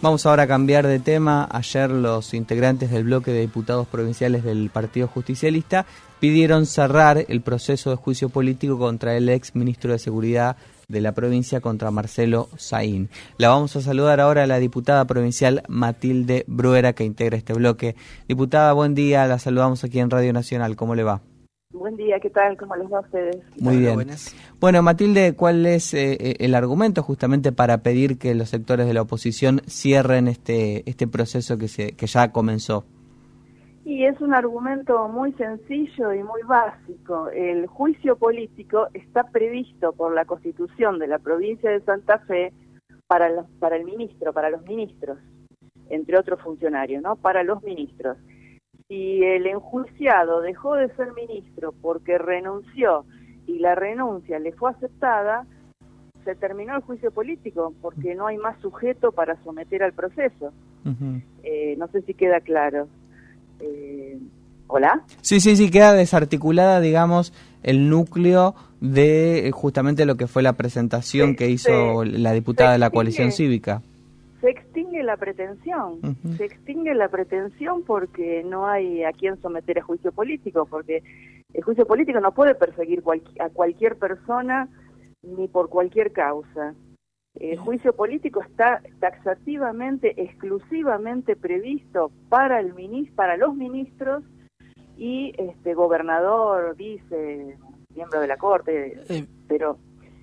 Vamos ahora a cambiar de tema. Ayer los integrantes del bloque de diputados provinciales del Partido Justicialista pidieron cerrar el proceso de juicio político contra el ex ministro de Seguridad de la provincia, contra Marcelo Saín. La vamos a saludar ahora a la diputada provincial Matilde Bruera, que integra este bloque. Diputada, buen día, la saludamos aquí en Radio Nacional. ¿Cómo le va? Buen día, ¿qué tal? ¿Cómo les va a ustedes? Muy bien. Buenas. Bueno, Matilde, ¿cuál es el argumento justamente para pedir que los sectores de la oposición cierren este proceso que ya comenzó? Y es un argumento muy sencillo y muy básico. El juicio político está previsto por la Constitución de la provincia de Santa Fe para el ministro, para los ministros, entre otros funcionarios, ¿no? Para los ministros. Si el enjuiciado dejó de ser ministro porque renunció y la renuncia le fue aceptada, se terminó el juicio político porque no hay más sujeto para someter al proceso. No sé si queda claro. ¿Hola? Sí, queda desarticulada, digamos, el núcleo de justamente lo que fue la presentación que hizo la diputada de la coalición cívica. Se extingue la pretensión, se extingue la pretensión porque no hay a quién someter a juicio político, porque el juicio político no puede perseguir a cualquier persona ni por cualquier causa. El juicio político está taxativamente, exclusivamente previsto para los ministros y gobernador, vice, miembro de la Corte, pero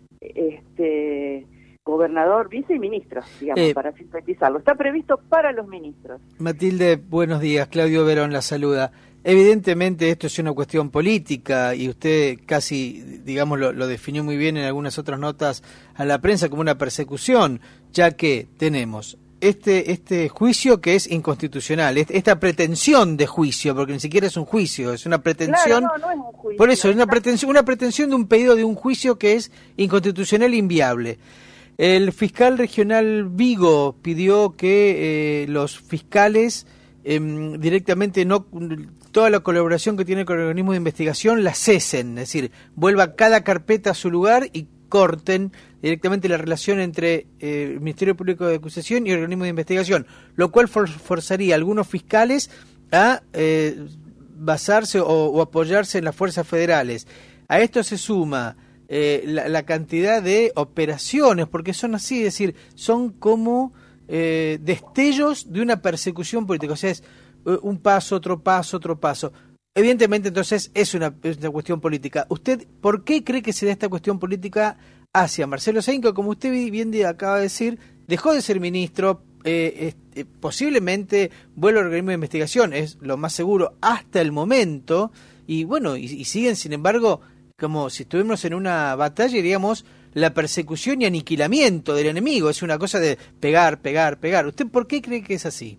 gobernador, vice y ministros, digamos, para sintetizarlo. Está previsto para los ministros. Matilde, buenos días. Claudio Verón la saluda. Evidentemente esto es una cuestión política y usted casi, digamos, lo definió muy bien en algunas otras notas a la prensa como una persecución, ya que tenemos este juicio que es inconstitucional, esta pretensión de juicio, porque ni siquiera es un juicio, es una pretensión. Claro, no es un juicio. Por eso, es una pretensión de un pedido de un juicio que es inconstitucional e inviable. El fiscal regional Vigo pidió que los fiscales directamente toda la colaboración que tienen con el organismo de investigación la cesen, es decir, vuelva cada carpeta a su lugar y corten directamente la relación entre el Ministerio Público de Acusación y el organismo de investigación, lo cual forzaría a algunos fiscales a basarse o apoyarse en las fuerzas federales. A esto se suma la cantidad de operaciones, porque son así, es decir, son como destellos de una persecución política, o sea, es un paso, otro paso, otro paso. Evidentemente, entonces, es una cuestión política. ¿Usted por qué cree que se da esta cuestión política hacia Marcelo Saín, que, como usted bien acaba de decir, dejó de ser ministro, posiblemente vuelve al organismo de investigación, es lo más seguro hasta el momento, y bueno, y siguen, sin embargo, como si estuviéramos en una batalla, diríamos, la persecución y aniquilamiento del enemigo. Es una cosa de pegar. ¿Usted por qué cree que es así?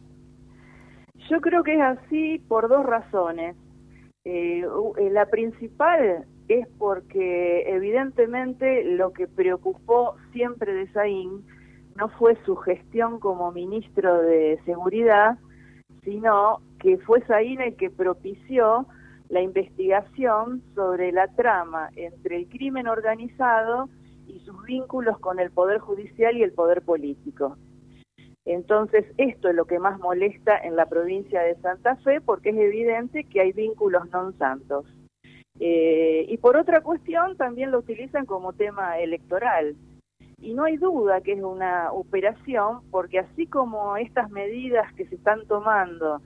Yo creo que es así por dos razones. La principal es porque evidentemente lo que preocupó siempre de Saín no fue su gestión como ministro de Seguridad, sino que fue Saín el que propició la investigación sobre la trama entre el crimen organizado y sus vínculos con el Poder Judicial y el Poder Político. Entonces, esto es lo que más molesta en la provincia de Santa Fe, porque es evidente que hay vínculos non santos. Y por otra cuestión, también lo utilizan como tema electoral. Y no hay duda que es una operación, porque así como estas medidas que se están tomando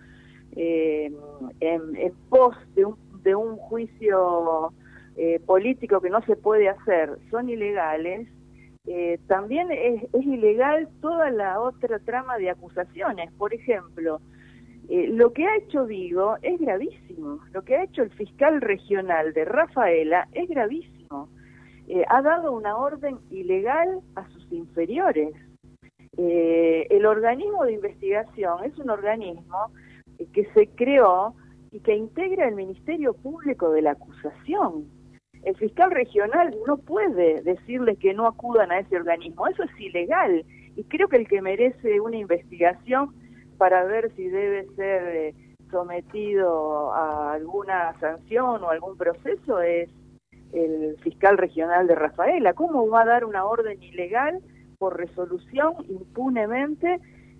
en pos de un juicio político que no se puede hacer son ilegales, también es ilegal toda la otra trama de acusaciones. Por ejemplo, lo que ha hecho Vigo es gravísimo, lo que ha hecho el fiscal regional de Rafaela es gravísimo. Ha dado una orden ilegal a sus inferiores. El organismo de investigación es un organismo que se creó y que integra el Ministerio Público de la Acusación. El fiscal regional no puede decirles que no acudan a ese organismo, eso es ilegal, y creo que el que merece una investigación para ver si debe ser sometido a alguna sanción o algún proceso es el fiscal regional de Rafaela. ¿Cómo va a dar una orden ilegal por resolución impunemente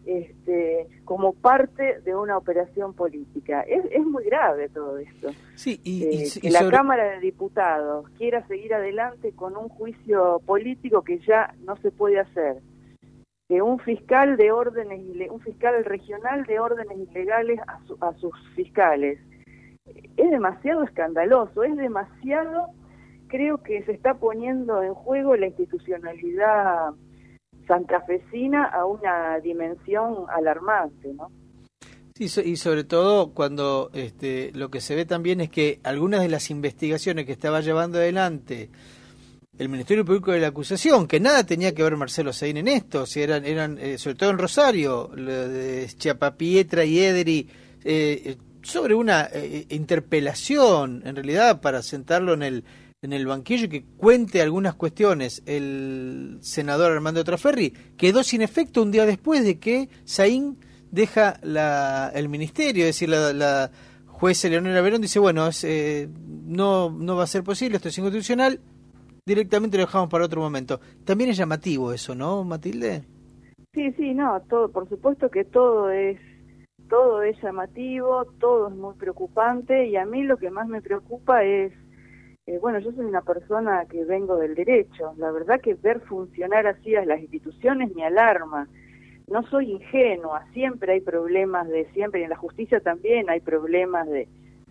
como parte de una operación política. Es muy grave todo esto. Sí, que la Cámara de Diputados quiera seguir adelante con un juicio político que ya no se puede hacer. Que un fiscal regional de órdenes ilegales a sus fiscales. Es demasiado escandaloso, es demasiado, creo que se está poniendo en juego la institucionalidad santafesina a una dimensión alarmante, ¿no? Sí, y sobre todo cuando lo que se ve también es que algunas de las investigaciones que estaba llevando adelante el Ministerio Público de la Acusación, que nada tenía que ver Marcelo Saín en esto, si eran sobre todo en Rosario, lo de Chiapapietra y Ederi, sobre una interpelación, en realidad, para sentarlo en el banquillo y que cuente algunas cuestiones, el senador Armando Traferri quedó sin efecto un día después de que Saín deja el ministerio, es decir, la jueza Leonela Verón dice, bueno, no va a ser posible, esto es inconstitucional, directamente lo dejamos para otro momento. También es llamativo eso, ¿no, Matilde? Sí, no, todo, por supuesto que todo es llamativo, todo es muy preocupante, y a mí lo que más me preocupa es, yo soy una persona que vengo del derecho, la verdad que ver funcionar así a las instituciones me alarma. No soy ingenua, siempre hay problemas siempre, y en la justicia también hay problemas de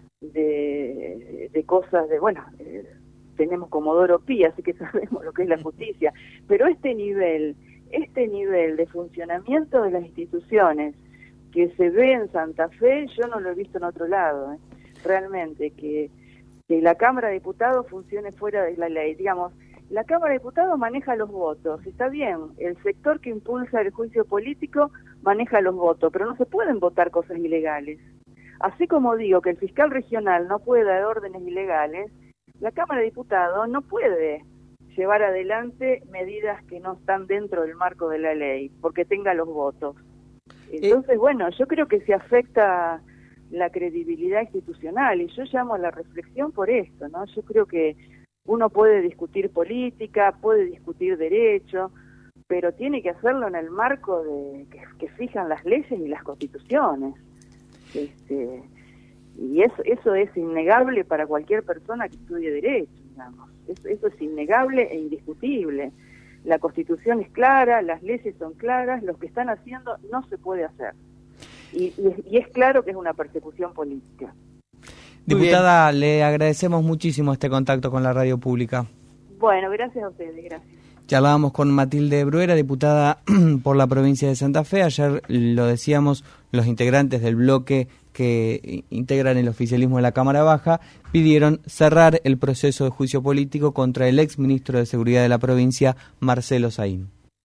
cosas tenemos Comodoro Pi, así que sabemos lo que es la justicia, pero este nivel de funcionamiento de las instituciones que se ve en Santa Fe, yo no lo he visto en otro lado, realmente, que la Cámara de Diputados funcione fuera de la ley. Digamos, la Cámara de Diputados maneja los votos, está bien, el sector que impulsa el juicio político maneja los votos, pero no se pueden votar cosas ilegales. Así como digo que el fiscal regional no puede dar órdenes ilegales, la Cámara de Diputados no puede llevar adelante medidas que no están dentro del marco de la ley, porque tenga los votos. Entonces, yo creo que se afecta la credibilidad institucional, y yo llamo a la reflexión por esto, ¿no? Yo creo que uno puede discutir política, puede discutir derecho, pero tiene que hacerlo en el marco que fijan las leyes y las constituciones. Y eso es innegable para cualquier persona que estudie derecho, digamos. Eso es innegable e indiscutible. La Constitución es clara, las leyes son claras, lo que están haciendo no se puede hacer. Y es claro que es una persecución política. Diputada, le agradecemos muchísimo este contacto con la radio pública. Bueno, gracias a ustedes, gracias. Charlábamos con Matilde Bruera, diputada por la provincia de Santa Fe. Ayer lo decíamos, los integrantes del bloque que integran el oficialismo de la Cámara Baja pidieron cerrar el proceso de juicio político contra el ex ministro de Seguridad de la provincia, Marcelo Saín.